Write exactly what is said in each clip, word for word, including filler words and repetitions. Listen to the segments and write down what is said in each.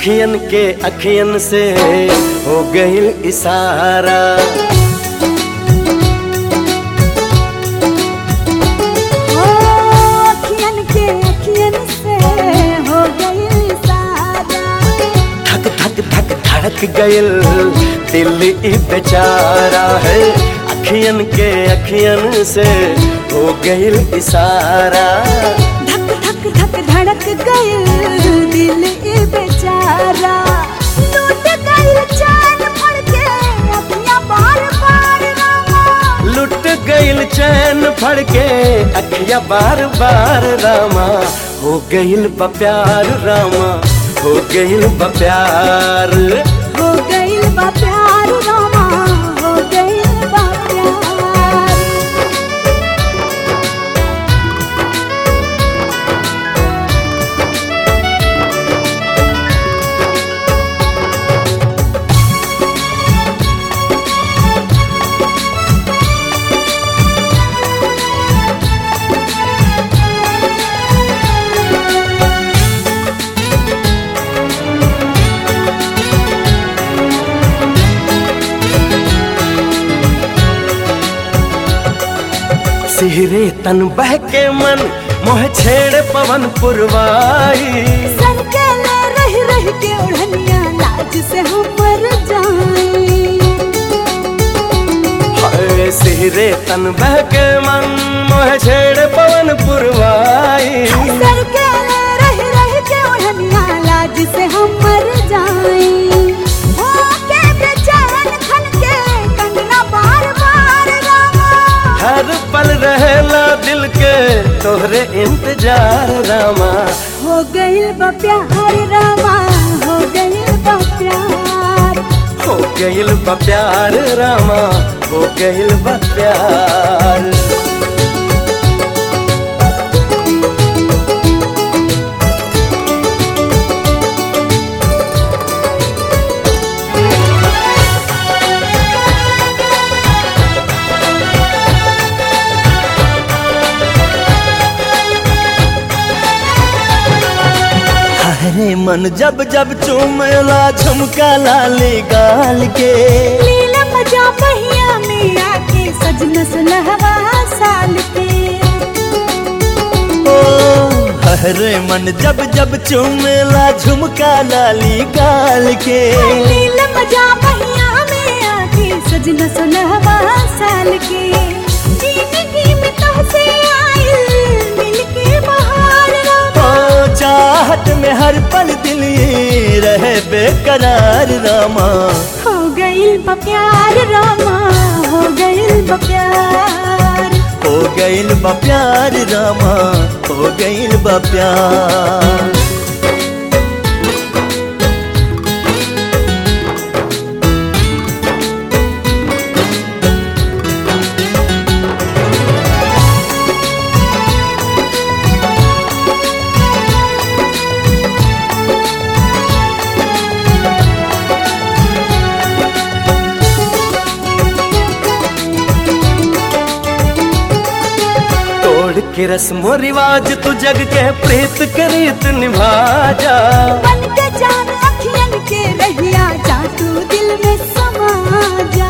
अखियन के अखियन से हो गइल इशारा। ओ अखियन के अखियन से हो गइल इशारा। धक धक धक धड़क गइल दिल ई बेचारा है। अखियन के अखियन से हो गइल इशारा। धक धक धक धड़क गइल दिल ई बेचारा। लूट गइल चैन फड़ के अखियां बार बार रामा। लुट गइल चैन फड़ के अखिया बार बार रामा। हो गइल बा प्यार रामा, हो गइल बा प्यार। हो गइल बा प्यार रामा, हो गइल बा प्यार। सिहरे तन बहके मन मोह छेड़ पवन पुरवाई। सर के ले रह रह के ओढ़निया लाज से हम मर जाए। हाय सिहरे तन बहके मन मोह छेड़ पवन पुरवाई। सर के ले रह रह के ओढ़निया लाज से हम मर जाए। हो के बेचैन खन के कंगना बार बार रामा। हर पल रहेला दिल के तोहरे इंतजार रामा। हो गइल बा प्यार रामा, हो गइल बा प्यार। हो गइल बा प्यार रामा, हो गइल बा प्यार। हरे मन जब जब चूमेला झुमका लाली गाल के। लीला मजा पहिया में आके सजना सुलहवा साल के। ओ हरे मन जब जब चूमेला झुमका लाली गाल के। लीला मजा पहिया में आके सजना सुलहवा साल के। जिंदगी में तुझसे आइल मिल के बहार रामा। ओ चाहत में हर पल दिल ये रहे बेकरार रामा। हो गइल बा प्यार रामा, हो गइल बा प्यार। हो गइल बा प्यार रामा, हो गइल बा प्यार। के रस्मो रिवाज तू जग के प्रीत करीत निभा जा। बन के जान अखियन के रहिया जा तू दिल में समा जा।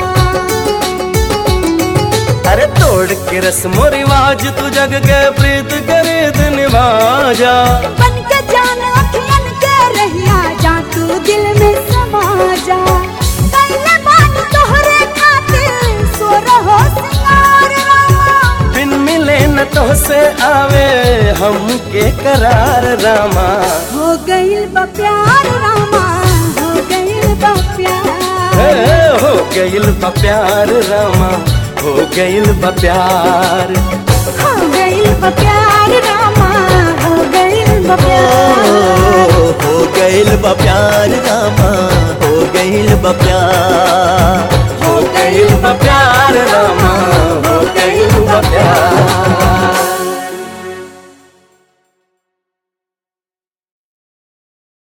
अरे तोड़ के रस्मो रिवाज तू जग के प्रीत करीत निभा जा। बन के जान अखियन के रहिया जा तू दिल में समा जा। कैले बात तोहरे खातिर सो रहो सिंगार रामा। बिन मिले न तो से आवे हमके करार रामा। हो गइल बा प्यार रामा, हो गइल बा प्यार। हे हो गइल बा प्यार रामा, हो गइल बा प्यार। हो गइल बा प्यार रामा, हो गइल बा प्यार। हो गइल बा प्यार रामा, हो गइल बा प्यार। हो गइल बा प्यार रामा, हो गइल बा प्यार।